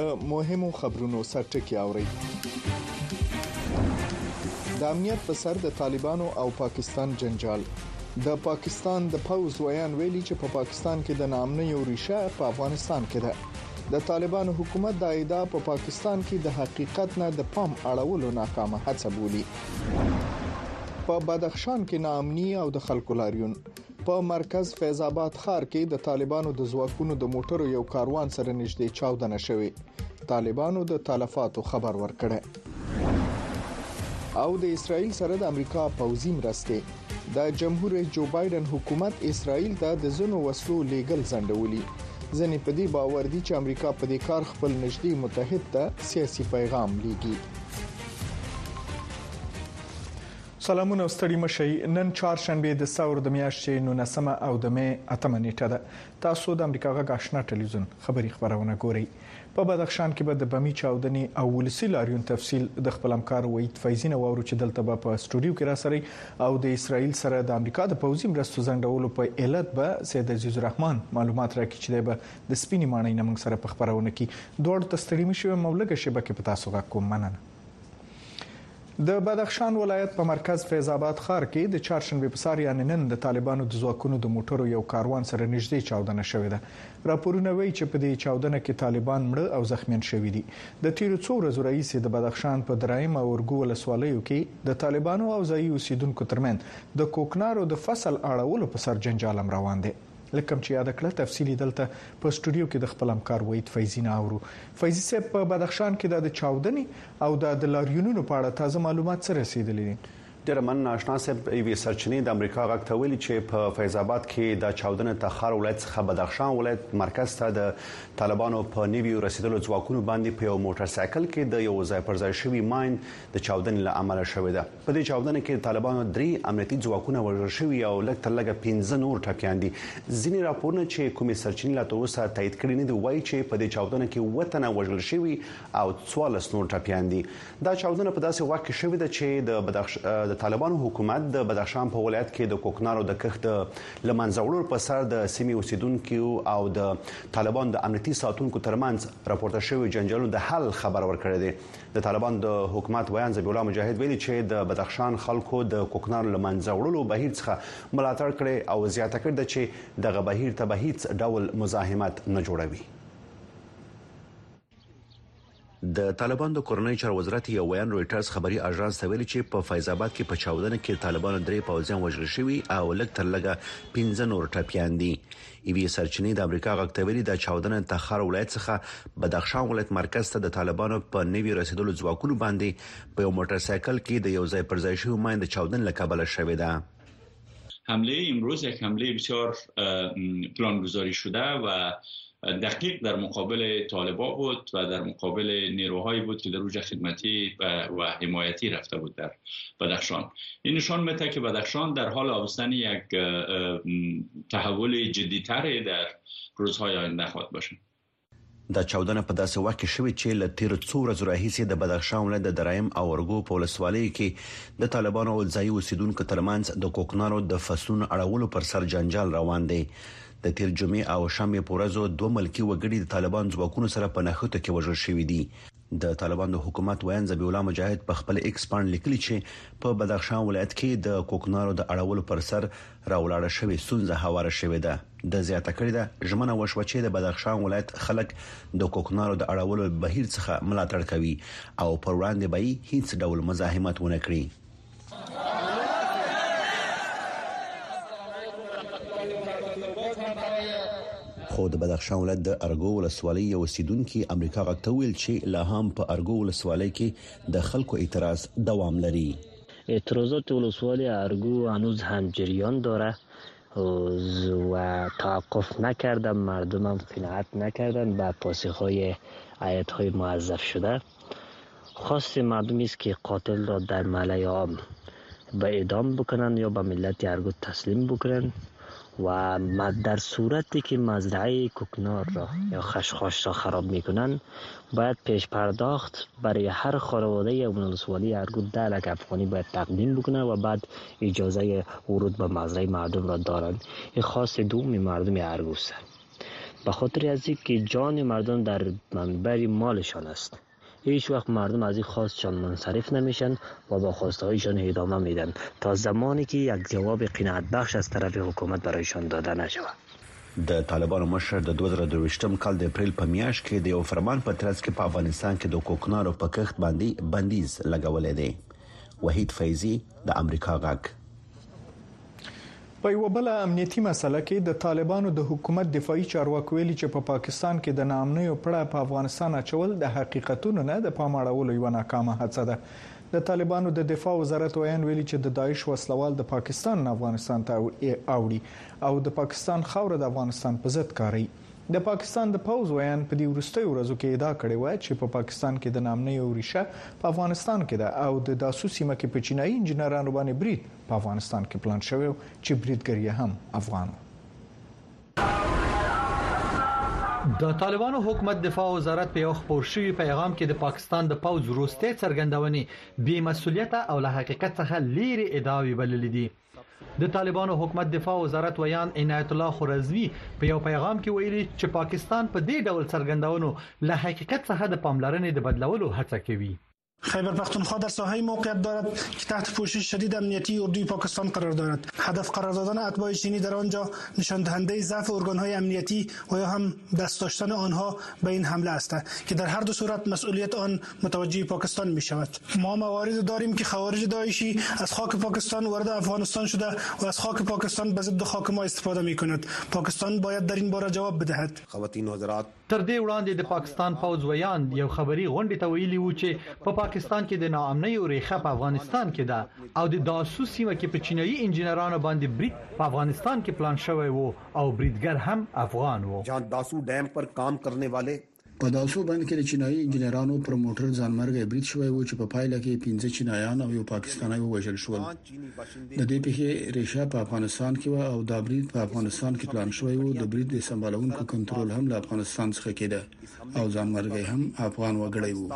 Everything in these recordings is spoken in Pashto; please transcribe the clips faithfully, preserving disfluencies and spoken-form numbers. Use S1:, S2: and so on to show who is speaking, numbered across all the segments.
S1: د مهمو خبرونو سرټکی اوري. د امنیت په سر د طالبانو او پاکستان جنجال. د پاکستان د پوز ویان ویلي چې په پاکستان کې د نامنۍ یو ریشه په افغانستان کې ده. د طالبانو حکومت د ادعا په پاکستان کې د حقیقت نه د پام اړولو ناکامه هڅه بولي. په بدخشان کې ناامني او د خلکو لاریون. په مرکز فیض آباد ښار کې د طالبانو د ځواکونو د موټرو یو کاروان سره نږدې چاودنه شوې. طالبانو د تلفاتو خبر ورکړی. او د اسرائیل سره د امریکا پوځي مرستې. د جمهور رئیس جو بایدن حکومت اسرائیل ته د زنو وسلو لیګل ځنډولي. ځنې په دې باور دي چې امریکا په دې کار خپل نږدې متحد ته سیاسي پیغام لیږي. سلامونه ستړي مشي. نن چهارشنبه د ثور د میاشتې نولسمه او د مې اتمه نیټه ده. تاسو د امریکا غږ آشنا ټلویزیون خبری خبرونه ګورئ. په بدخشان کې به د بمی چاودنې او ولسی لاریون تفصیل د خپل همکار وحید فیضی نو ورو چې دلته په استودیو کې را سره او د اسرائیل سره د امریکا د پوځي مرستو ځنډولو په علت به سید عزیز الرحمن معلومات راکړي چې به د سپینی مانای نمنګ سره په خبرونه کې دوړ تستړي مشي مولګه شبکه په تاسو غږ کوم مننه. د بدخشان ولایت په مرکز فیض آباد ښار کې د چهارشنبه په سهار یعنې نن د طالبانو د ځواکونو د موټرو یو کاروان سره نږدې چاودنه شوې ده. راپورونه وایي چې په دې چاودنه کې طالبان مړه او زخمیان شوي دي. د تیرو څو ورځو راهیسې د بدخشان په درایم او ورګو ولسوالیو کې د طالبانو او ځایي اوسیدونکو ترمنځ د کوکنارو د فصل اړولو په سر جنجال روان دي. لکه چې یاد کړه تفصیلی دلته په استودیو کې د خپل همکار وحید فیضی ناورو. فیضی صاحب په بدخشان کې د چاودنې او د لاریونونو په اړه تازه معلومات سره رسیدلي دي.
S2: ډېر من آشنا صاحب ایوي سرچینې د امریکا غږ ته ویلي چې په فیض آباد کې د چاودنې د خار ولایت څخه بدخشان ولایت مرکز ته د طالبانو په نیویو رسیدلو ځواکونو باندې په یو موټر سایکل کې د یو ځای پر ځای شوی ماین د چاودنې له امله شوې ده. په دې چاودنې کې طالبانو درې امنیتي ځواکونه وژل شوي او لږ تر لږه پنځه نور ټپیان دي. ځینې راپورونه چې کومې سرچینې لا تر اوسه تایید کړي نه دي وایي چې په دې چاودنه کې وطن وژل شوي او څوارلس نور ټپیان دي. دا چاودنه په داسې وخت کې شوې ده چې د بدخشان د طالبانو حکومت د بدخشان په ولایت کې د کوکنارو د کښت لمنځوړو په سر د سیمې اوسیدونکو او د طالبان د امنیتي ساتونکو ترمنځ راپورته شوی جنجالونو د حل خبر ورکړی دی. د طالبان د حکومت ویان ذبیح الله مجاهد ویلي چې د بدخشان خلکو د کوکنارو لمنځوړو بهیر څخه ملاتړ کړي او زیاته کړي چې دغه بهیر ته به هیڅ ډول مزاحمت نه جوړوي. د طالبان د کورنۍ چارو وزارت یو ویان رويټرز خبري اژانس ته ویلي چې په فیض آباد کې په چاودنه کې طالبانو درې پوځیان وژل شوي او لږ تر لږه پنځه نور ټپیان دي. ایوي سرچینې د امریکا غږ ته ویلي د چاودنه د خار ولایت څخه بدخشان ولایت مرکز ته د طالبانو په نیویو رسیدلو ځواکونو باندې په یو موټر سایکل کې د یو ځای پر ځای شوی ماین د چاودنې له کبله شوې ده.
S3: حمله امروز یک حمله بسیار پلانگذاری شده و دقیق در مقابل طالبان بود و در مقابل نیروهایی بود که در اوج خدمتی و حمایتی رفته بود در بدخشان. این نشان میده که بدخشان در حال آبستن یک تحول جدی‌تر در روزهای آینده خواهد باشه.
S2: دا چاودنه په داسې وخت کې شوې چې ل تیر څو ورځې راهیسې د بدخشان ولایت د درایم او ورګو په ولسوالۍ کې د طالبانو او ځایي اوسیدونکو ترمنځ د کوکنارو د فصلونو اړولو پر سر جنجال روان دی. د تیر جمعې او شنبه په ورځو دوه ملکی وګړي د طالبان ځواکونو سره په نښته کې وژل شوي دي. د طالبان د حکومت ویان ذبیح الله مجاهد په خپل ایکس باندې لیکلي چې په بدخشان ولایت کې د کوکنارو د اړولو پر سر راولاړه شوی ستونزه هواره شوې ده. د زیاته کړي ده ژمنه وشو چې د بدخشان ولایت خلک د کوکنارو د اړولو بهیر څخه ملاتړ کوي او پر وړاندې به هیڅ ډول مزاحمت ونه کړي. خو د بدخشان ولایت د ارګو ولسوالۍ یو اوسیدونکو امریکا غږ ته ویل چې لا هم په ارګو ولسوالۍ کې د خلکو اعتراض دوام لري.
S4: اعتراضات ولسوالی ارگو هنوز هم جریان داره و توقف نکردن، مردم هم قناعت نکردن به پاسخهای آیت‌های معذف شده. خواست مردمی است که قاتل را در ملأ عام به اعدام بکنن یا به ملت ارگو تسلیم بکنن و در صورتی که مزرعه کوکنار را یا خشخاش را خراب میکنن باید پیش پرداخت برای هر خانواده ولسوالی ارگو ده لک افغانی باید تقدیم بکنن و بعد اجازه ورود به مزرعه مردم را دارند. این خواست دوم مردم ارگو است. به خاطر از اینکه جان مردم در منبر مالشان است. هیچ وقت مردم از این خواستشان منصرف نمیشن و با خواسته هایشان ادامه میدن تا زمانی که یک جواب قناعت بخش از طرف حکومت برایشان داده نشود.
S2: د طالبانو مشر د دوه زره دوه کال د اپریل په میاشت کې د یو فرمان په ترڅ کې په افغانستان کې د کوکنارو په کښت باندې بندیز لګولې دی. وحید فیضی د امریکا غږ.
S1: په یو بل امنیتي مسله کې د طالبانو د حکومت دفاعي چارواکي ویلي چې په پا پاکستان کې د ناامنۍ پړه په افغانستان اچول د حقیقتونو نه د پام اړولو یو ناکامه هڅه ده. د طالبانو د دفاع وزارت ویان ویلي چې د داعش وسلوال د پاکستان افغانستان ته اوړي او د پاکستان خاور د افغانستان په ضد کاری. د پاکستان د پوز ویان په دې وروستي ورځو کې ادعا کړې و چې په پا پاکستان کې د نامنۍ او ریشه په افغانستان کې ده او د داسو سیمه کې په چینایي انجنیرانو باندې برید په افغانستان کې پلان شوی چې بریدګر هم افغان.
S5: د طالبانو حکومت دفاع وزارت په یو خبر شوی پیغام کې د پاکستان د پوز وروستي څرګندونې بې مسؤلیت او له حقیقت څخه لیري ادعاوې بللې دي. د طالبانو حکومت دفاع وزارت ویان عنایت الله خورزوی په یو پیغام کې ویلي چې پاکستان په دې ډول څرګندونو له حقیقت څخه د پاملرنې د بدلولو هڅه کوي.
S6: خیبر پختونخوا در ساحه موقعیت دارد که تحت پوشش شدید امنیتی اردوی پاکستان قرار دارد. هدف قرار دادن اتباع چینی در آنجا نشان دهنده ضعف ارگان‌های امنیتی و یا هم دست داشتن آنها به این حمله است که در هر دو صورت مسئولیت آن متوجه پاکستان می شود. ما موارد داریم که خوارج داعشی از خاک پاکستان وارد افغانستان شده و از خاک پاکستان به ضد خاک ما استفاده می کند. پاکستان باید در این باره جواب بدهد.
S5: خواتین و حضرات، تر دې وړاندې د پاکستان پوز ویان یو خبري غونډه ته ویلي و چې په پاکستان کې د ناامنۍ او ریښه په افغانستان کې ده او د داسو سیمه کې په چینایي انجنیرانو باندې برید په افغانستان کې پلان شوی و او بریدګر هم افغان و.
S7: جان داسو ډیم پر کام کرنے والے
S8: په داسو باندې کې د چینایي انجنیرانو پر موټر ځانمرګي برید شوی و چې په پایله کې پنځه چینایان او یو پاکستانی وژل شول. د دې پیښې ریښه په افغانستان کې و او دا برید په افغانستان کې پلان شوی و. د برید د سمبالونکو کنټرول هم له افغانستان څخه کېده او ځانمرګي هم افغان وګړي وو.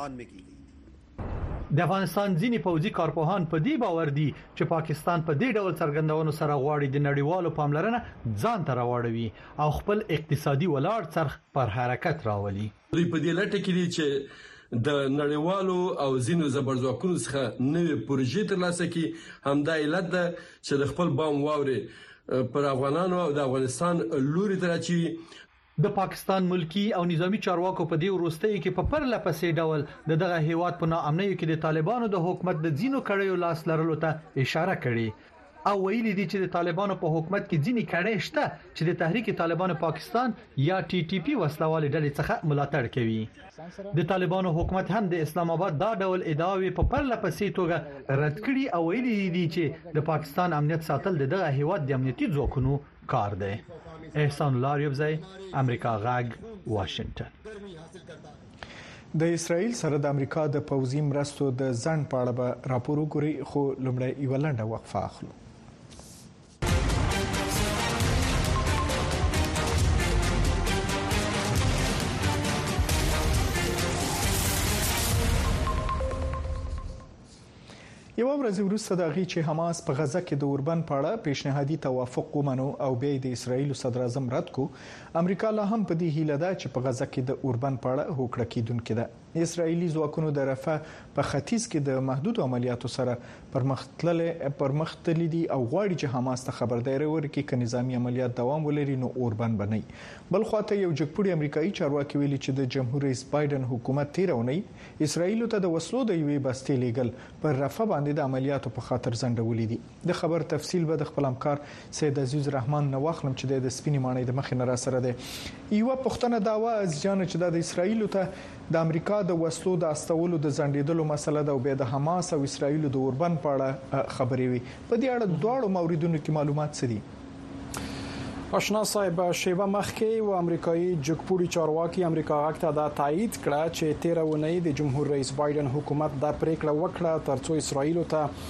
S5: د افغانستان ځینی پوځي کارپوهان په دې باور دي چې پاکستان په دې ډول څرګندونو سره غواړي د نړیوالو پاملرنه ځان ته راوړوي او خپل اقتصادي ولاړ څرخ پر حرکت راولي.
S9: دوی په دې لټه کې دي چې د نړیوالو او ځینو زبرځواکونو څخه نوې پروژې ترلاسه کړي. همدا علت ده چې د خپل بام واوري پر افغانانو او د افغانستان لوري ته راچی.
S5: د پاکستان ملکی او نظامی چارواکو په دې وروستي کې په پرله پسې ډول د دغه هیواد په ناامنۍ کې د طالبانو د حکومت د ځینو کړیو لاس لرلو ته اشاره کړې او ویلي دي چې د طالبانو په حکومت کې ځینې کړي شته چې د تحریک طالبان پاکستان یا ټي ټي پی وسلوال ډلې څخه ملاتړ کوي. د طالبانو حکومت هم د اسلام آباد دا ډول ادعاوې په پرله پسې توګه رد کړي او ویلي دي چې د پاکستان امنیت ساتل د دغه هیواد د امنیتي ځواکونو کار دی. احسان الله ریبزی، امریکا غږ، واشنگټن.
S1: د اسرایل سره د امریکا د پوځي مرستو د ځنډ په اړه به راپور وګوري خو لومړی یو لنډه وقفه اخلو. یو ورځ وروسته د غي چې حماس په غزه کې د اوربن په اړه پیشنهادي توافق ومنو او بیا د اسرایل صدر اعظم رد کو، امریکا لا هم په دې هیله ده چې په غزه کې د اوربن په اړه هوکړه کیدونکې ده. اسرایلی ځواکونو د رفح په ختیځ کې د محدود عملیاتو سره پرمختلل پرمختللي دي او غواړي چې حماس ته خبرداري ورکړي چې نظامی عملیات دوام ولري نو اوربن بنئ. بل خواته یو جګپوړي امریکایي چارواکي ویلي چې د جمهور رئیس بایدن حکومت تیرونی اسرایل ته د وسلو د یوې بستې لیګل پر رفح باندې د عملیاتو په خاطر ځنډولې دي. د خبر تفصیل به د خپل همکار سید عزیز رحمان نو واخلم چې د سپینې مانې د مخې نه را سره ده. یو پښتنه داوا از جان چې د اسرایل ته د امریکا د وسلو د استولو د ځنډېدلو مسله ده او به د حماس او اسرایل د اوربن په اړه خبرې وي. په دې اړه دواړو موردونو کې معلومات څه دي؟
S10: آشنا صاحب، شیبه مخکې و امریکایي جګپوړي چارواکي امریکا غږ ته دا تایید کړه چې تیر اونۍ د جمهور رئیس بایدن حکومت دا پریکړه وکړه ترڅو اسرایل ته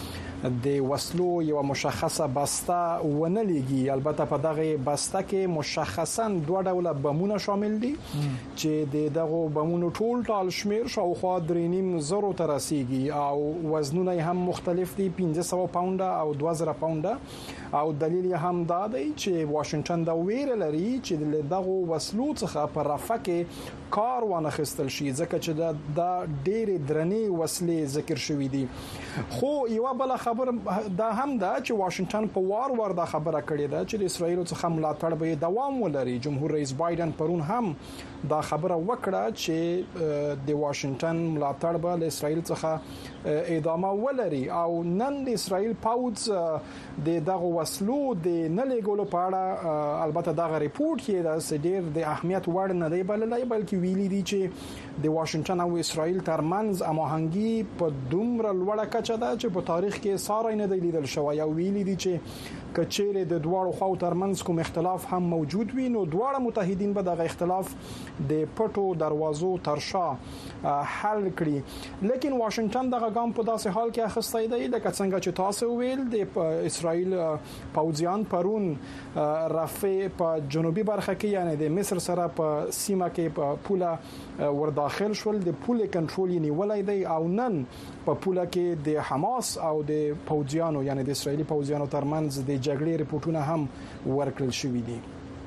S10: د وسلو یو مشخصه بسته ونه لګي. البته په دغه بسته کې مشخصا دوه ډوله بمونه شامل دي چې د دغه بمونو ټول ټال شمیر شاوخوا درې نیم زرو ته رسیدي او وزنونه هم مختلف دي، پنځه سوه پاونډه او دوه زره پاونډه. او دلیل هم دا دی چې واشنگټن دا ویره لري چې دغه وسلو څخه په رافع کې کار ونه خستل شي ځکه چې دا د ډېر درنې وسلې ذکر شوې دي. خو یو بل خبر دا هم دا چې واشنگټن په وار وار دا خبره کړې ده چې د اسرایل څخه ملاتړ به دوام ولري. جمهور رئیس بایدن پرون هم دا خبره وکړه چې د واشنگټن ملاتړ به له اسرایل څخه ادامه ولري. او نن د اسرایل پاوز د دغه وسلو د نه لګولو په اړه البته دغه ریپورت کې دا سډیر د اهمیت وړ نه دی بللای، بلکې ویلي دي چې د واشنگټن او اسرایل ترمنځ هماهنګي په دومره لوړه کچه ده چې په تاریخ کې ساري نه دی لیدل شوی. او ویلي دي چې کچېره د دواړو خواو ترمنځ کوم اختلاف هم موجود وي نو دواړه متحدین به دغه اختلاف د پټو دروازو ترشا حل کړي. لیکن واشنگټن دغه ګام په داسې حال کې اخیستی دی لکه څنګه چې تاسو ویل د اسرایل پوځیان پرون رافع په جنوبي برخه کې یعنی د مصر سره په سیمه کې په پوله ورداخل شول، د پوله کنټرول نیولای دی. او نن په پوله کې د حماس او د پوځیانو یعنی د اسرایلی پوځیانو ترمنځ د جګړې ریپورتونه هم ورکړل شوې دي.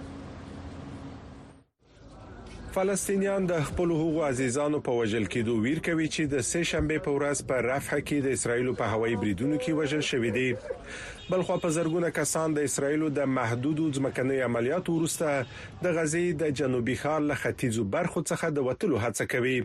S11: فلسطینیان د خپل حقوق عزیزانو په وژل کېدو ویر کوي چې د سه شنبه په ورځ په رفح کې د اسرایل په هوایي بریدونو کې وژل شوې دي. بلخو په زرګونه کسان د اسرایل د محدودو ځمکني عملیاتو وروسته د غزې د جنوبي ښار له ختیځو برخو څخه د وټلو هڅه کوي.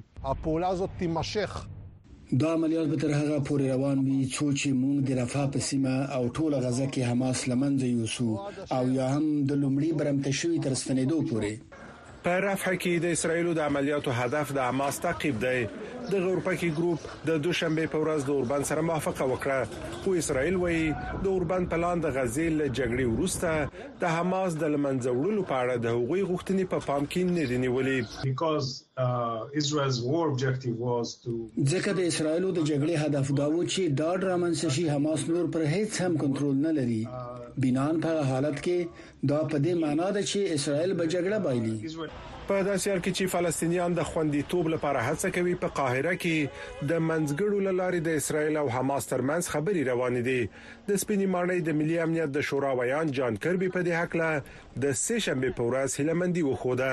S8: دا عملیات به تر هغه پورې روان وي چې موږ د رفح په سیمه او ټول غزه کې حماس لمنځه یوسو او یا هم د لومړي برمته شوی تر ستنېدو پورې.
S11: په رفح کې د اسرایل د عملیاتو هدف د حماس تعقیب دی. د غورپکی ګروپ د دوشنبه په ورځ د اوربان سره موافقه وکړه، خو اسرایل وایي د اوربان پلان د غزې له جګړې وروسته د حماس د لمنځه وړلو په اړه د هغوی غوښتنې په پام کې نه دي نیولې.
S8: ځکه د اسرایل د جګړې هدف دا و چې دا ډرامن شي حماس نور پر هیڅ هم کنټرول نه لري. بنان په حالت کې دا په دې معنی ده چې اسرایل به جګړه بایلي.
S11: په داسې حال کې چې فلسطینیان د خوندیتوب لپاره هڅه کوي، په قاهره کې د منځګړو لارې د اسرایل او حماس ترمنځ خبري روانې دي. د سپینې ماڼۍ د ملي امنیت د شورا ویان جان کربي په دې حق له د سه شنبه په ورځ هیلمندي وخوده.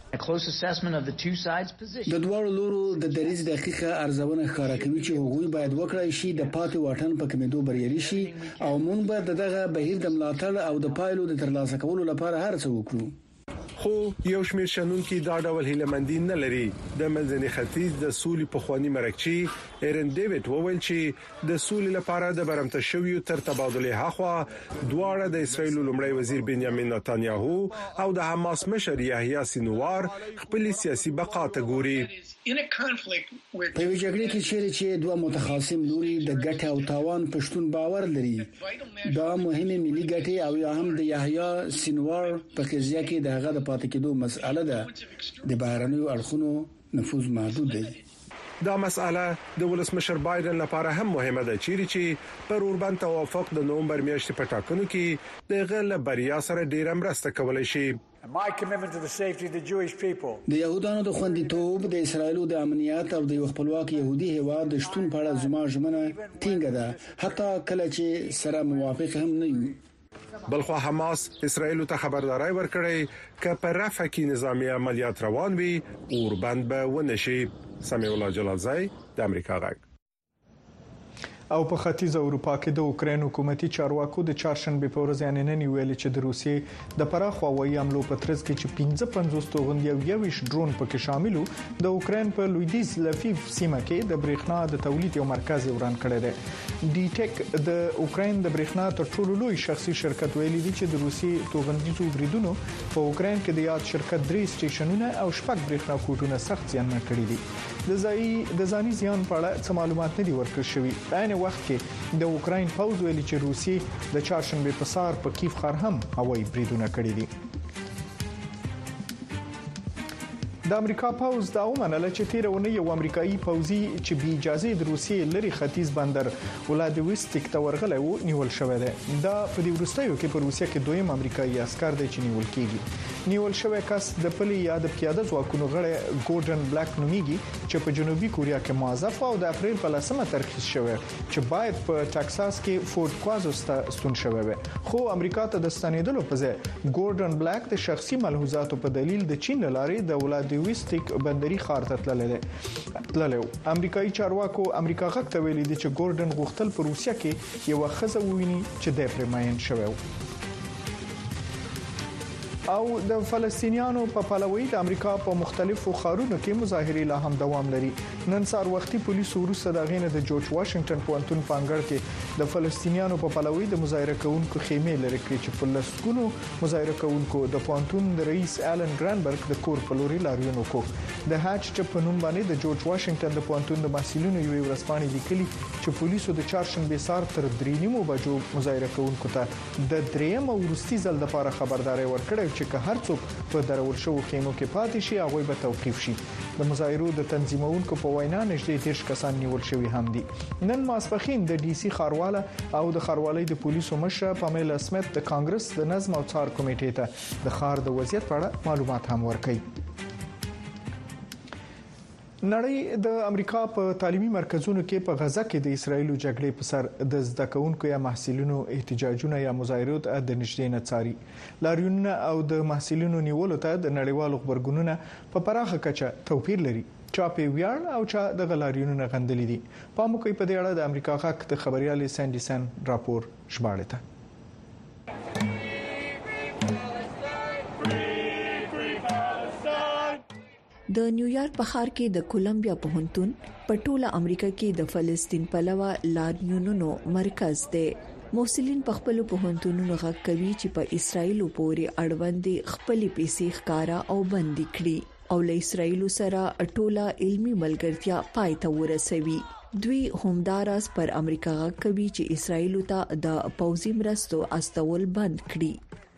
S8: د دوه لورو د دریز دقیقه ارزونه ښکارا کوي چې هغوی باید وکړای شي د پاتې واټن په کمیدو بریالي شي او موږ به دغه بهیر د ملاتړ او د پایلو د ترلاسه کولو لپاره هر څه وکړو.
S11: خو یو شمېر شنونکو دا ډول هیلمندي نه لري. د منځني ختیځ د سولې پخوانی مرکچی ایرن ډیوډ وویل چې د سولې لپاره د برمته شویو تر تبادله هخوا دواړه د اسرایل لومړی وزیر بنیامین نتانیاهو او د حماس مشر یحیی سینوار خپل سیاسي بقا ته ګوري.
S8: په یو جګړه کې چې دوه متخاصم لوري د ګټه او تاوان پښتون باور لري، دا مهمه ملي ګټه او یا هم د یحیی سینوار په قضیه کې دغه د پاتې کېدو مسأله ده. د بهرنیو اړخونو نفوذ محدود دی.
S11: دا مسأله د ولسمشر بایدن لپاره هم مهمه ده، چیرې چې پر اوربان توافق د نومبر میاشتې په ټاکنو کې د غل بریا سره ډیر مرسته کولای شي.
S8: د یهودانو د خوندیتوب، د اسرایل د امنیت او د خپلواک يهودي هیواد د شتون په اړه زما ژمنه ټینګه ده، حتی کله چې سره موافق هم نه یو.
S11: بلخو حماس اسرائیل ته خبرداري ورکړې چې په رفح کې نظامی عملیات روان وي اوربند به ونشي. سمیع الله جلالزای د امریکا غږ.
S1: او په ختیځ اروپا کې د اوکرين حکومتي چارواکو د چهارشنبه په ورځ یعنی نن ویل چې د روسیې د پراخ هوایي حملو په ترڅ کې چې پنځه پنځوس توغندي او یوش ډرون پکې شاملو د اوکرين په لویدیز لفیف سیمه کې د برېښنا د تولید یو مرکز وران کړی دی. ډي ټیک د اوکرين د برېښنا تر ټولو لوی شخصي شرکت ویلي دی چې د روسیې توغندیزو بریدونو په اوکرين کې د یاد شرکت درې سټیشنونه او شپږ برېښنا کوټونه سخت زیانمن کړي دي. د ځای د ځاني زیان په اړه څه معلومات نه دي ورکړل شوي. په وخت کې د اوکرين پوځ ویلي چې روسي د چهارشنبه په سهار په کیف ښار هم هوایي بریدونه کړي دي. د امریکا پوز دا ومنله چې تیرونه یو امریکایي پوځي چې بي اجازه د روسیې لري ختیځ بندر ولادیوستیک ته ورغلی و نیول شوی دی. دا په دې وروستیو کې په روسیه کې دویم امریکایي عسكر دی چې نیول کیږي. نیول شوی کس د پلي یا د پیاده ځواکونو غړی ګورډن بلیک نومیږي چې په جنوبي کوریا کې موظف او د اپریل په لسمه ترخیص شوی چې باید په ټکساس کې فورت کوازوس ته ستون شوی وي. خو امریکا ته د ستنېدلو په ځای ګورډن بلیک د شخصي ملحوظاتو په دلیل د چین لارې د ولادیوستیک بندري ښار ته تللی تللی. امریکایي چارواکو امریکا غږ ته ویلي دي چې ګورډن غوښتل په روسیه کې یو ښځه وویني چې د پرې ماین شوی و. او د فلسطینیانو په پلوي د امریکا په مختلفو ښارونو کې مظاهرې لا هم دوام لري. نن سهار وختي پولیسو وروسته د غینې د جورج واشنگټن پوهنتون په انګړ کې د فلسطینیانو په پلوي د مظاهره کوونکو خیمې لري کړې چې په لسګونو مظاهره کوونکو د پوهنتون د رئیس ایلن ګرانبرګ د کور په لوري لاریون وکړ. د هاج چې په نوم باندې د جورج واشنگټن د پوهنتون د محصلینو یو ورځپاڼې لیکلي چې پولیسو د چهارشنبه سهار تر درې نیمو بجو مظاهره کوونکو ته د دریم او وروستي ځل لپاره خبرداري ورکړه چې که هر څوک په درول شو خیمو کې پاتې شي هغه به توقيف شي. د مظاهرو د تنظیمونکو په وینا نږدې دیرش کسان نیول شوي هم دي. نن ماسپخین د ډي سي ښارواله او د ښاروالۍ د پولیسو مشر پامیلا سمیت د کانګرس د نظم او څار کمیټې ته د ښار د وضعیت په اړه معلومات هم ورکړي. نړۍ د امریکا په تعلیمي مرکزونو کې په غزا کې د اسرایل جګړې په سر د زده کوونکو یا محصلینو احتجاجونه یا مظاهرات د نږدې نه څاري. لاریونونه او د محصلینو نیولو ته د نړیوالو خبرګونونو په پراخه کچه توپیر لري. چا په ویاړ او چا د غلاریونو غندلې دي. په موکي په دې اړه د امریکا غږ د خبريال سانډي سن راپور شباړه ته.
S12: د نیویارک په ښار کې د کولمبیا پوهنتون په ټوله امریکا کې د فلسطین پلوه لاریونونو مرکز دی. محصلین په خپل پوهنتونونو غږ کوي چې په اسرایل پورې اړوند خپل پیسې ښکارا او بندي کړي او له اسرایل سره ټوله علمي ملګرتیا پای ته ورسوي. دوی همداراز پر امریکا غږ کوي چې اسرایل ته د پوځي مرستو استول بند کړي.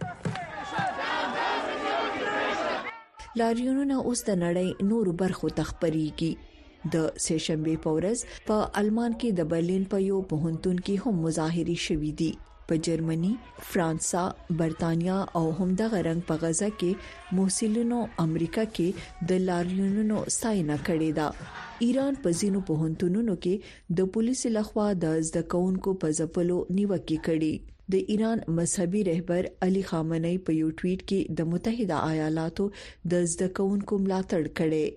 S12: لاریونونه اوس د نړۍ نورو برخو ته خپريږي. د سهشنبه په ورځ په آلمان کې د برلین په یو پوهنتون کې هم مظاهرې شوې دي. په جرمني، فرانسا، برتانیا او همدغه رنګ په غزا کې محصلینو امریکا کې د لاریونونو ستاینه کړې ده. ایران په ځینو پوهنتونونو کې د پولیسو لخوا د زده کوونکو په ځپلو نیوکه کړې. د ایران مذهبي رهبر علي خامنه‌ای په یو ټویټ کې د متحده ایالاتو د زده کوونکو ملاتړ کړي.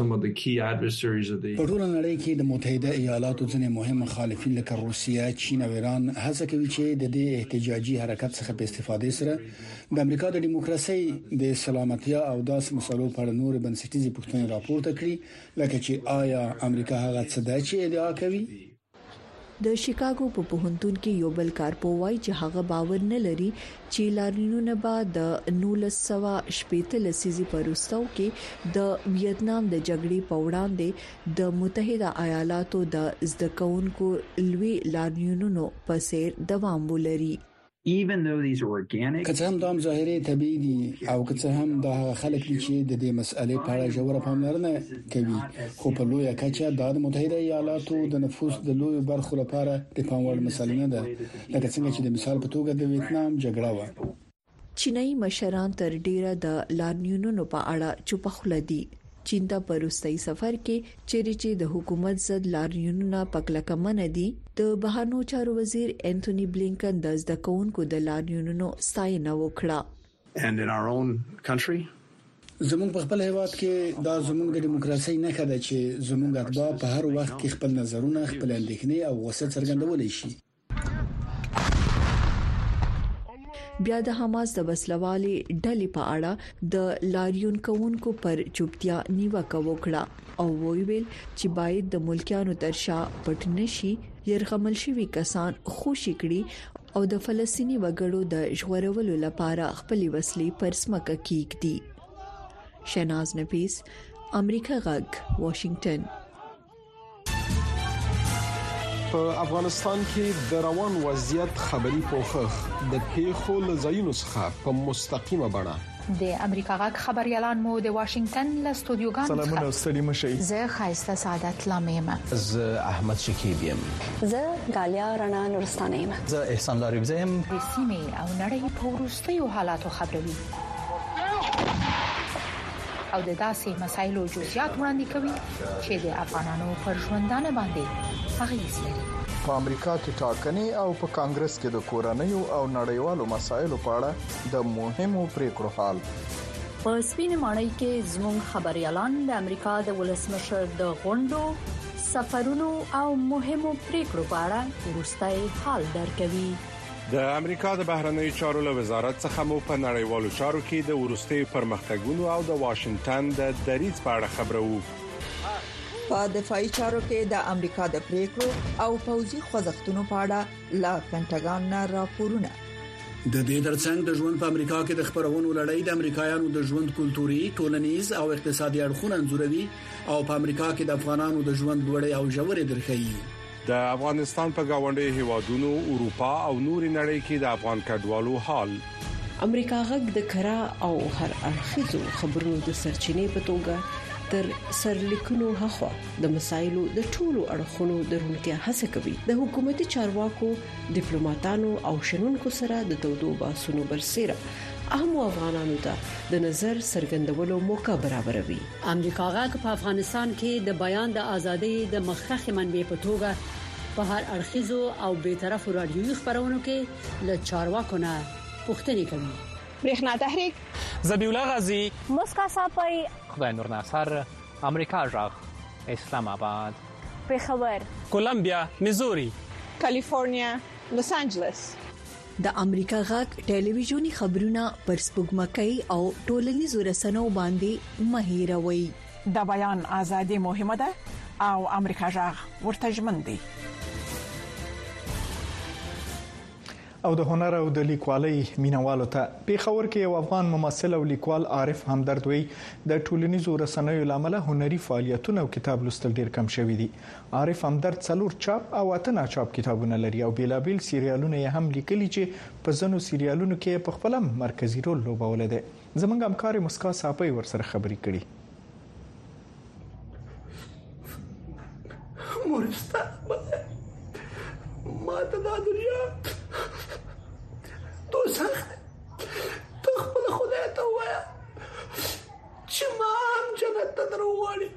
S8: په ټول نړۍ کې د متحده ایالاتو ځینې مهم مخالفین لکه روسیه، چین او ایران هڅه کوي چې د دې احتجاجي حرکت څخه په استفادې سره د امریکا د دیموکراسي د سلامتیا او داس مسلو په اړه نور بنسټیزي پوښتنې راپورته کړي لکه چې آیا امریکا هغه څه ده چې ادعا کوي.
S12: د شیکاګو په پوهنتون کې یو بل کارپو وایي چې هغه باور نه لري چې لاریونونه به د نولس سوه شپږ لسیزې پروستو کې د ویتنام د جګړې په وړاندې د متحده ایالاتو د زده کوونکو لوی لاریونونو په څیر دوام ولري.
S13: even though these are organic
S8: که څه هم دا ظاهري طبيعي دي او که څه هم دا خلک دي چې د دې مسألې په اړه ژوره پاملرنه کوي خو په لویه کچه د متحده ایالاتو د نفوس د لوی برخو لپاره د پاموړ مسله نه ده لکه څنګه چې د مثال په توګه د ویتنام جګړه و.
S12: چینایي مشران تر ډیره د لاریونونو په اړه چوپ خوله دي. چین ته پروستای سفر کې چیرې چې د حکومت ضد لاریونونه پکلک منه دي د بهرنیو چارو وزیر انټونی بلینکن د زده کوونکو د لاریونونو ستاینه وکړه.
S14: and in our own country
S8: زموږ په خپل هیواد کې دا زموږ د دیموکراسي نه کده چې زموږ اتباع په هر وخت کې خپل نظرونه خپل اندېښنې او غوسه څرګندولای شي.
S12: بیا د حماس د وسلوالي ډلې په اړه د لاریون کوونکو پر چوپتیا نیوکه وکړه او ویل چې باید د ملکیانو ترشا پټ نشي يرغمل شوی کسان خوشی کړي او د فلسطینی وګړو د ژغورولو لپاره خپل وسلې پر سمکه کېږدي. شناز نفیس، امریکا غږ، واشنگټن.
S10: په افغانستان کې د روان وضعیت خبري پوښښ د پیښو لزاینو څخه په مستقیمه بڼه
S14: د امریکا غږ خبريالان مو د واشنگټن له استودیوګانو
S1: سلامونه ستړي مشي.
S14: زه خایسته سعادت لامیم.
S15: زه احمد شکیب یم.
S16: زه غالیا رڼا نورستانه یم.
S15: زه احسان لاریب یم.
S14: د سیمې او نړۍ په وروستیو حالاتو خبروي او د داسې مسایلو جزئیات وړاندې کوي چې د افغانانو پر ژوندانه باندې اغیز لري.
S1: په امریکا کې ټاکنې او په کانګرس کې د کورنیو او نړیوالو مسایلو په اړه د مهمو پریکړو حال.
S12: په سپینې ماڼۍ کې زموږ خبريالان د امریکا د ولسمشر د غونډو، سفرونو او مهمو پریکړو په اړه وروستي حال درکوي.
S11: د امریکا د بهرنیو چارو له وزارت څخه مو په نړیوالو چارو کې د ورستي پرمختګونو او د واشنگټن د دریځ په اړه خبرو.
S17: په دفاعي چارو کې د امریکا د پریکړو او پوځي خوځښتونو په اړه لا پینټاګان نه راپورونه.
S8: د دې ترڅنګ د ژوند په امریکا کې د خبرونو لړۍ د امریکایانو د ژوند کلتوري، ټولنیز او اقتصادي اړخونه انځوروي او په امریکا کې د افغانانو د ژوند لوړې او ژورې درخې.
S11: د افغانستان په گاونډي هیوادونو، اروپا او نوري نړۍ کې د افغان کډوالو حال.
S18: امریکا غږ د کرا او هر اړخیزو خبرونو د سرچینې په توګه تر سرلیکونو هخوا د مسایلو د ټولو اړخونو درونتیا هڅه کوي. د حکومتي چارواکو، ډیپلوماټانو او شنونکو سره د تودو باسونو برسېره اهم افغانانو ته د نظر څرګندولو موقع برابروي.
S19: امریکا غږ په افغانستان کې د بیان د ازادۍ د مخکخ منبع په توګه په هر اړخیزو او بیطرف رادیوي خبرونو کې له چارواکو نه پوښتنې کوي.
S20: برېښنا تحریک،
S21: ذبیح الله غازی،
S20: مسکا صافی،
S22: خدای نور ناصر، امریکا غږ، اسلام آباد،
S20: پېښور،
S21: کولمبیا، میزوري،
S20: کالیفورنیا، لوس انجلس.
S12: د امریکا غږ ټلویزیونی خبرونه پر سپوږمکۍ او ټولنیزو رسنیو باندې مهیروي.
S20: د بیان ازادي مهمه ده او امریکا غږ ورته ژمن دی.
S1: او د هنر او د لیکوالۍ مینوالو ته پیښور کې یو افغان ممثل او لیکوال عارف همدرد وی د ټولنیزو رسنیو لامل هنري فعالیتونه او کتاب لوستل ډیر کم شوي دي. عارف همدرد څلور چاپ او اته ناچاپ کتابونه لري او بیلابیل سیریالونه یې هم لیکلي چې په ځینو سیریالونو کې په خپل مرکزی رول لوبولی دی. زمونږ همکار مسکا صافی ورسره خبرې کړي.
S23: مورستا ماته دا دنیا دوزخ ته خپل خدای ته وایا چې ما هم جنت ته دروغواړي.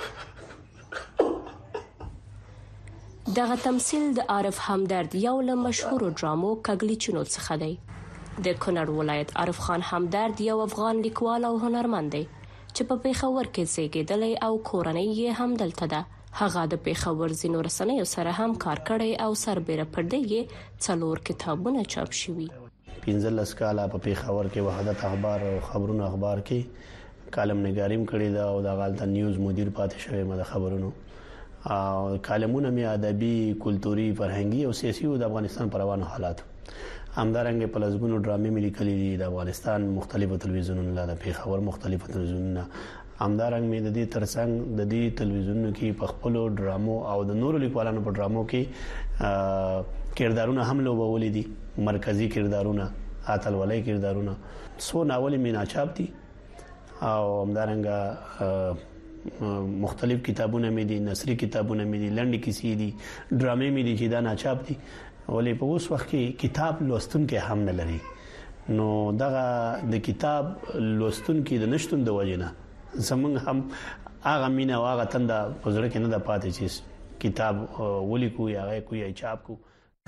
S24: دغه تمثيل د عارف همدرد یو له مشهورو ډرامو کګلی چونو څخه دی. د کونړ ولایت عارف خان همدرد یو افغان لیکوال او هنرمند دی چې په پیښور کې زیږیدلی او کورنۍ یې هم دلته ده. هغه د پیښور زینو رسنیو سره هم کار کړی او سربېره پر دې څلور کتابونه چاپ شوي.
S2: پنځلس کاله په پیښور کې وحدت اخبار او خبرونو اخبار کې کالم نگاریم کړی دا او د غالطه نیوز مدیر پاتې شوی مده خبرونو او کالمونه می ادبي، کلتوري، فرهنګي او سیاسي او د افغانستان پر روانو حالات همدارنګه په لزګونو ډرامې ملي کړي د افغانستان مختلفو تلویزیونونو له پیښور مختلفو تلویزیونونو همدارنګه مې د دې ترڅنګ د دې تلویزیونونو کې په خپل ډرامو او د نورو لیکوالانو په ډرامو کې کردارونه هم لوبولې دي. مرکزی کردارونه، اتل ولای کردارونه، سو ناول مې ناچاپ دي او همدارنګه مختلف کتابونه مې دي، نثري کتابونه مې دي، لنډي کیسې دي، ډرامې مې دي چې دا ناچاپ دي. ولې په اوس وخت کې کتاب لوستونکو هم نه لري. نو دغه د کتاب لوستونکو د نشټون د وجنه زمونږ هم هغه مینا او هغه تنده پزړه کې نه د پاتې چې کتاب ولیکو یا هغه کوی چاپ کو.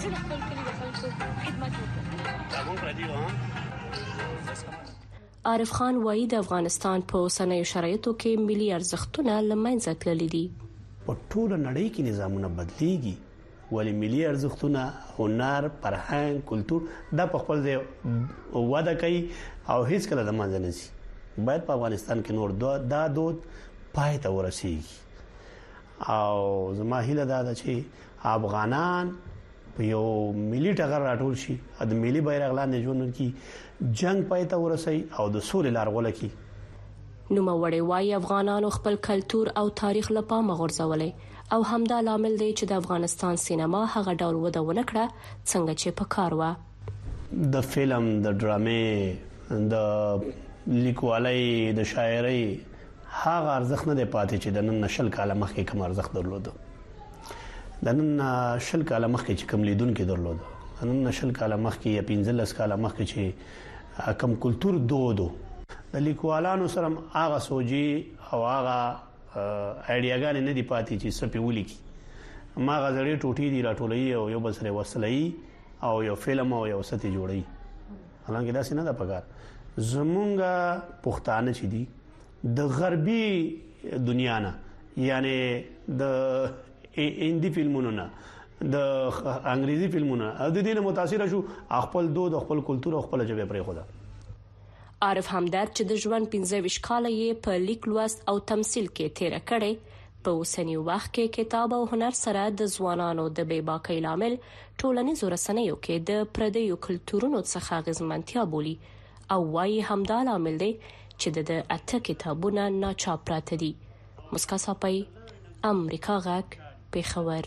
S24: عارف خان وایي د افغانستان په اوسنیو شرایطو کې ملي ارزښتونه له منځه تللي دي.
S2: په ټوله نړۍ کې نظامونه بدليږي ولی ملي ارزښتونه، هنر، فرهنګ، کلتور دا په خپل ځای وده کوي او هیڅ کله د منځه نه ځي. باید په افغانستان کې نور دا دود پای ته ورسیږي او زما هیله دا ده چې افغانان په یو ملي ټغر راټول شي، د ملي بیرغ لاندې ژوند کوي، جنگ پای ته ورسي او د سولې لار غوړه کوي.
S24: نو موړې وايي افغانانو خپل کلتور او تاریخ له پامه غورځولې او همدا لامل دی چې د افغانستان سینما هغه ډول وده ونه کړه څنګه چې په کار و.
S2: د فلم، د ډرامې، د
S3: لیکوالۍ د شاعرۍ هغه ارزښت نه دی پاتې چې د نن شل کاله مخکې کوم ارزښت درلود. د نن شل کاله مخکې چې کوم لیدونکو درلود، د نن شل کاله مخکې یا پنځلس کاله مخکې چې کوم کلچر دودو د لیکوالانو سره هغه سوجي او هغه ایډیاګان نه دی پاتې چې سپې ولیکي. ما غزړې ټوټې دی راټولې او یو بل سره وصلې او یو فلم او یو ستې جوړي. حالانکه دا څنګه نه ده پکار. زمونږه پښتانه چې دي د غربي دنیا نه، یعنی د هندي فلمونو نه، د انګریزي فلمونو او د دې نه متاثر شو، خپل دود، خپل کلچر او خپل ژبه پرې خوده.
S24: عارف همدرد چې د ژوند پنځه ویشت کاله یې په لیک لوست او تمثيل کې تیر کړي، په اوسنی وخت کې کتاب او هنر سره د ځوانانو د بې باکۍ لامل ټولنیزو رسنیو کې د پردیو کلتورونو څخه غزمنتیا بولي او وايي همدا لامل دی چې د اته کتابونه ناچاپ پراته دي. مسکا صاحب، امریکا غږ، پیښور.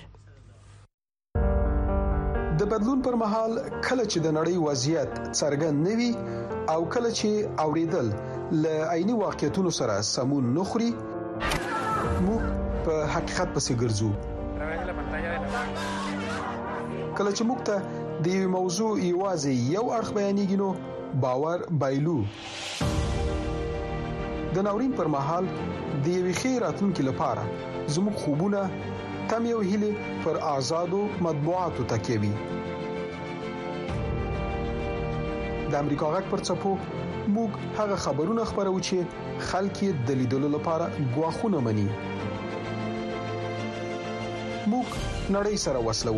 S4: د بدلون پر مهال کله چې د نړۍ وضعیت څرګند نوي او کله چې اوریدل ل عیني واقعیتونو سره سمون نخري، موږ په حقیقت پسې ګرځو. کله چې موږ ته د یو موضوع یوازې یو اړخ بیانېږي نو باور بایلو. د ناورین پر مهال د یوې ښې راتلونکې لپاره زموږ خوبونه تم یو هیله پر آزادو مطبوعاتو تکیه وي. د امریکا غږ پر څپو موږ هغه خبرونه خبرو چې خلک یې د لیدلو لپاره غواخونه مني. موږ نړۍ سره وصلو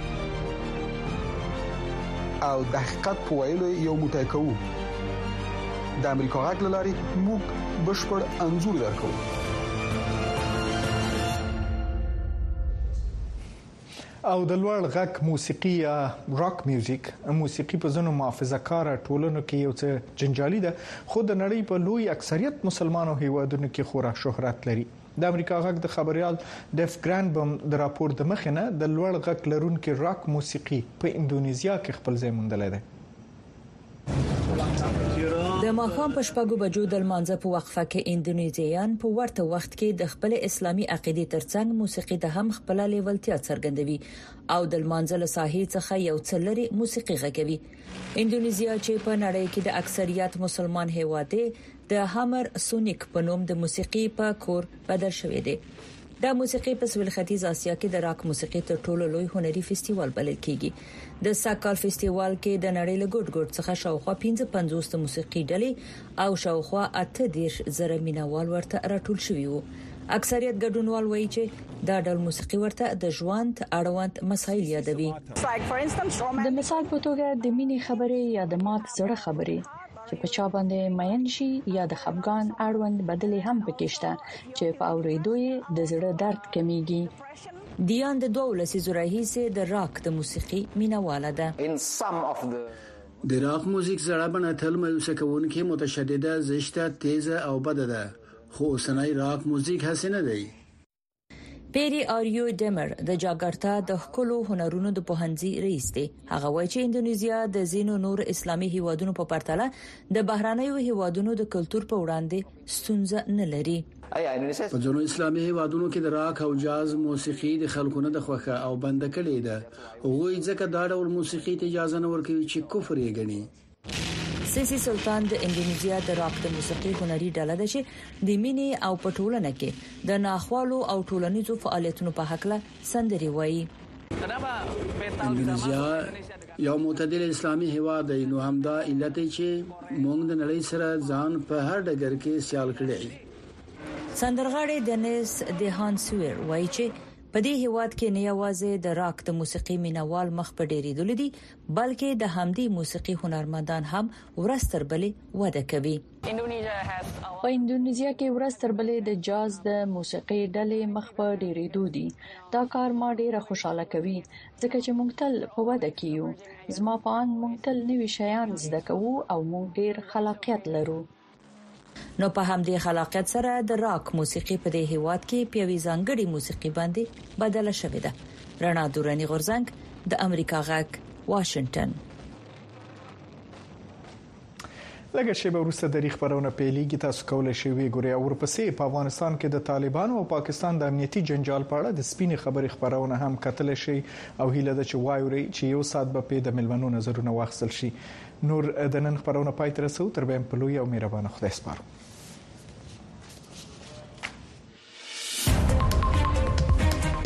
S4: او د حقیقت په ویلو یو موټی کوو. د امریکا غږ لاري موږ بشپړ انزور درکو.
S1: او د لوړ غږ موسیقي یا راک میوزیک موسیقي په ځینو محافظه‌کار ټولنو کې یو څه جنجالي ده، خو د نړۍ په لوی اکثریت مسلمانو هیوادونو کې خورا شهرت لري. د امریکا غږ د خبريال ډیف ګرانبم د راپور د مخینه د لوړ غږ لرونکو راک موسیقي په انډونیزیا کې خپل ځای موندلی دی.
S12: د ماښام په شپږو بجو د لمانځه په وقفه کې انډونیزیان په ورته وخت کې د خپل اسلامي عقیدې ترڅنګ موسیقي د هم خپل لیولتیا څرګندوي او د لمانځه له ساحې څخه یو څه لري موسیقي غږوي. انډونیزیا چې په نړۍ کې د اکثریت مسلمان هیواد دی، د هامر سونیک په نوم د موسیقي په کور بدل شوې دی. د موسیقي په سویل ختیځ اسیا کې د راک موسیقي تر ټولو لوی هنري فستیوال بلل کیږي. د ساکال فستیوال کې د نړۍ له ګډ ګډ څخه شاوخوا پنځه پنځوس موسیقي ډلې او شاوخوا اته دیرش زره مینوال ورته راټول شوي وو. اکثریت ګډونوال وایي چې دا ډول موسیقي ورته د ژوند اړوند مسایل یادوي.
S6: د مثال په توګه د مینې خبرې یا د مات زړه خبرې چې په چا باندې ماین شي یا د خفګان اړوند بدلې هم پکې شته چې په اوریدو یې د زړه درد کمیږي.
S12: دیان د دوه لسیزو راهیسې د راک د موسیقي مینواله ده.
S8: د راک موزیک زړه بڼه تل مایوسه کوونکې متشدده، زشته، تیزه او بده ده، خو اوسنۍ راک موزیک هسې نه دی.
S12: پیری آریو ډمر د جاګرتا د خلکو هنرونو د پوهنځي رئیس دی. هغه وایي چې انډونیزیا د زینو نور اسلامي هیوادونو په پرتله د بهرانيو هیوادونو د کلچر په وړاندې ستونزه نه لري.
S8: په ځینو اسلامي هیوادونو کې د راک او جاز موسیقي د خلکو نه د خوخه او بند کړي ده. هغوی ځکه دا ډول موسیقي ته اجازه نه ورکوي چې کفر یې ګڼي.
S12: سیسی سلطان د انډونیزیا د راک د موسیقي هنري ډله ده چې د مینې او پټولنه کې د ناخوالو او ټولنیزو فعالیتونو په حق له سندري وایي.
S8: انډونیزیا یو معتدل اسلامي هیواد دی، نو همدا علت چې موږ د نړۍ سره ځان په هر ډګر کې سیال کړی.
S12: سندرغاړي دنیس دهان سویر وایي چې په دې هیواد کې نه یوازې د راک د موسیقي مینوال مخ په ډېرېدل دي، بلکې د همدې موسیقي هنرمندان هم ورستر بلې وده کوي.
S6: په انډونیزیا کې ورستر بلې د جاز د موسیقي ډلې مخ په ډېرېدو دي. دا کار ما ډېره خوشاله کوي ځکه چې موږ تل په وده کې یو. زما په اند موږ تل نوي شیان زده کوو او موږ ډېر خلاقیت لرو.
S12: نو په همدې خلاقیت سره د راک موسیقي په دې هیواد کې پیوي ځانګړي موسیقي باندې بدله شوې ده. رڼا دوراني غورزنګ، د امریکا غږ، واشنگټن.
S1: د لکه شیبه وروسته د خبرونه پیلېږي تاسو کولای شئ وګورئ او ورپسې په افغانستان کې د طالبانو او پاکستان د امنیتي جنجال په اړه د سپینې خبرې خبرونه هم کتل شي او هیله ده چې وایوري چې یو سات به په د ملمنو نظرونه واخیستل شي. نور د نن خبرونه پای ته رسو تر بیا په لوی او مهربانه خدای سپارو.